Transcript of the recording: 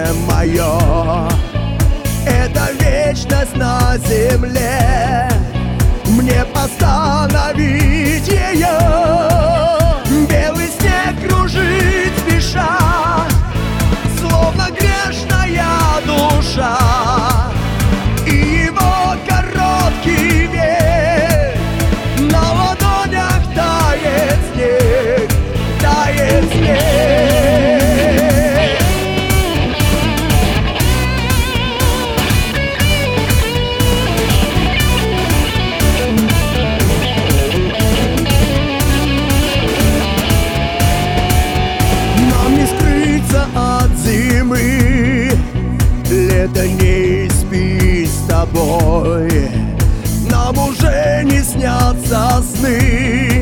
мое. Это вечность на земле, мне остановить ее. Белый снег кружит спеша, словно грешная душа, и его короткий век на ладонях тает снег, тает снег. От зимы лето не спи с тобой, нам уже не снятся сны.